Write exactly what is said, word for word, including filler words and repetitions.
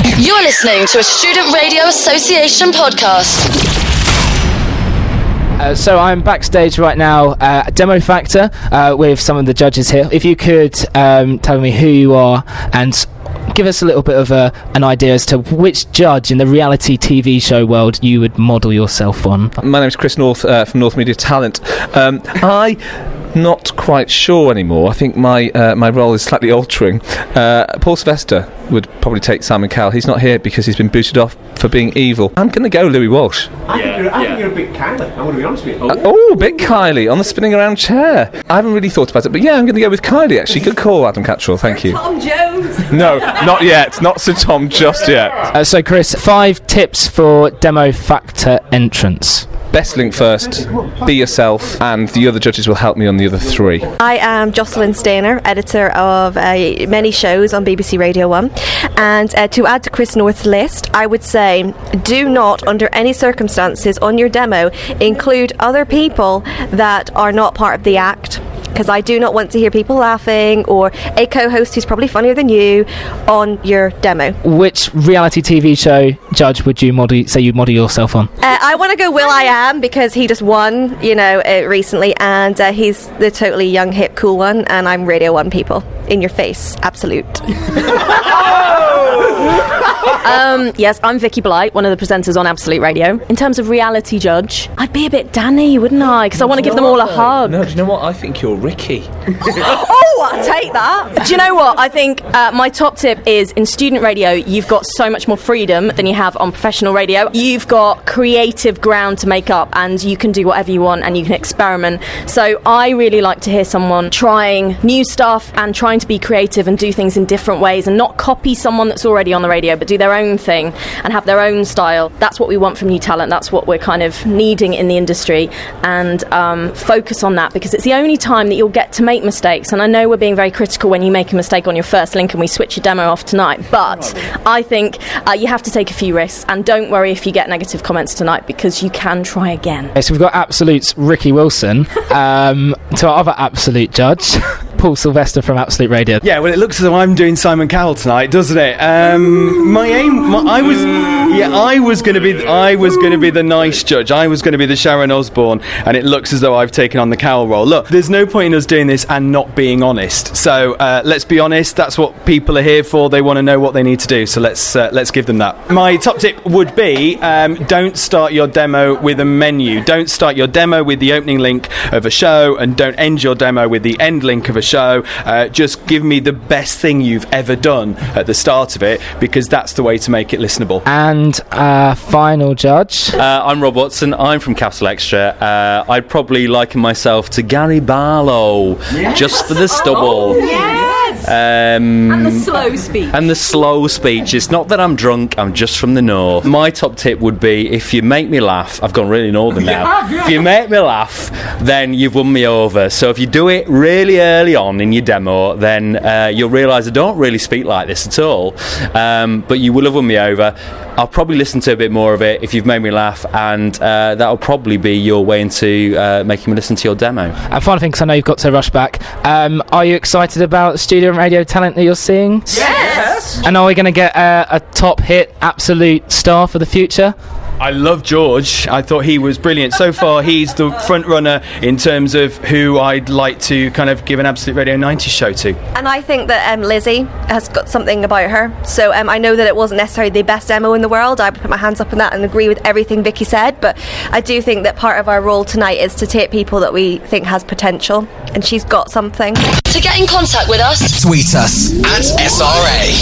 You're listening to a Student Radio Association podcast. Uh, so I'm backstage right now uh, at Demo Factor uh, with some of the judges here. If you could um, tell me who you are and give us a little bit of a, an idea as to which judge in the reality T V show world you would model yourself on. My name's Chris North uh, from North Media Talent. Um, I... Not quite sure anymore. I think my uh, my role is slightly altering. Uh, Paul Sylvester would probably take Simon Cowell. He's not here because he's been booted off for being evil. I'm going to go Louis Walsh. I, think, you're, I yeah. think you're a bit Kylie. I'm going to be honest with you. Uh, oh, bit Kylie on the spinning around chair. I haven't really thought about it, but yeah, I'm going to go with Kylie. Actually, good call, Adam Cattrall. Thank you. Tom Jones. No, not yet. Not Sir Tom just yet. Uh, so, Chris, five tips for Demo Factor entrance. Best link first, be yourself, and the other judges will help me on the other three. I am Jocelyn Stainer, editor of uh, many shows on B B C Radio one. And uh, to add to Chris North's list, I would say do not, under any circumstances on your demo, include other people that are not part of the act. Because I do not want to hear people laughing or a co-host who's probably funnier than you on your demo. Which reality T V show judge would you model, say you model yourself on? Uh, I want to go Will I Am because he just won, you know, uh, recently, and uh, he's the totally young, hip, cool one, and I'm Radio one people. In your face, absolute. um, yes, I'm Vicky Blight, one of the presenters on Absolute Radio. In terms of reality judge, I'd be a bit Danny, wouldn't I? Because I want to give them all a hug. No, do you know what? I think you're Ricky. Oh, I'll take that. Do you know what? I think uh, my top tip is in student radio, you've got so much more freedom than you have on professional radio. You've got creative ground to make up and you can do whatever you want and you can experiment. So I really like to hear someone trying new stuff and trying to be creative and do things in different ways and not copy someone that's already on the radio, but do their own thing and have their own style. That's what we want from new talent. That's what we're kind of needing in the industry, and um, focus on that, because it's the only time that you'll get to make mistakes. And I know we're being very critical when you make a mistake on your first link and we switch your demo off tonight, but I think uh, you have to take a few risks, and don't worry if you get negative comments tonight, because you can try again. Okay, so we've got Absolute's Ricky Wilson um, to our other Absolute judge, Paul Sylvester from Absolute Radio. Yeah, well, it looks as though I'm doing Simon Cowell tonight, doesn't it? Um, my aim, my, I was, yeah, I was going to be, I was going to be the nice judge. I was going to be the Sharon Osbourne, and it looks as though I've taken on the Cowell role. Look, there's no point in us doing this and not being honest. So uh, let's be honest. That's what people are here for. They want to know what they need to do. So let's uh, let's give them that. My top tip would be um, don't start your demo with a menu. Don't start your demo with the opening link of a show, and don't end your demo with the end link of a show. Uh, just give me the best thing you've ever done at the start of it, because that's the way to make it listenable. And uh, final judge. Uh, I'm Rob Watson. I'm from Capital Extra. Uh, I'd probably liken myself to Gary Barlow, yes. just for the stubble. Oh, yes. Um, and the slow speech. And the slow speech. It's not that I'm drunk, I'm just from the north. My top tip would be, if you make me laugh, I've gone really northern now. If you make me laugh, then you've won me over. So if you do it really early on in your demo, then uh, you'll realise I don't really speak like this at all. Um, but you will have won me over. I'll probably listen to a bit more of it if you've made me laugh, and uh, that'll probably be your way into uh, making me listen to your demo. And final thing, because I know you've got to rush back, um, are you excited about the student radio talent that you're seeing? Yes! And are we going to get uh, a top hit Absolute star for the future? I love George. I thought he was brilliant. So far, he's the front runner in terms of who I'd like to kind of give an Absolute Radio nineties show to. And I think that um, Lizzie has got something about her. So um, I know that it wasn't necessarily the best demo in the world. I put my hands up on that and agree with everything Vicky said. But I do think that part of our role tonight is to take people that we think has potential. And she's got something. To get in contact with us, tweet us at S R A.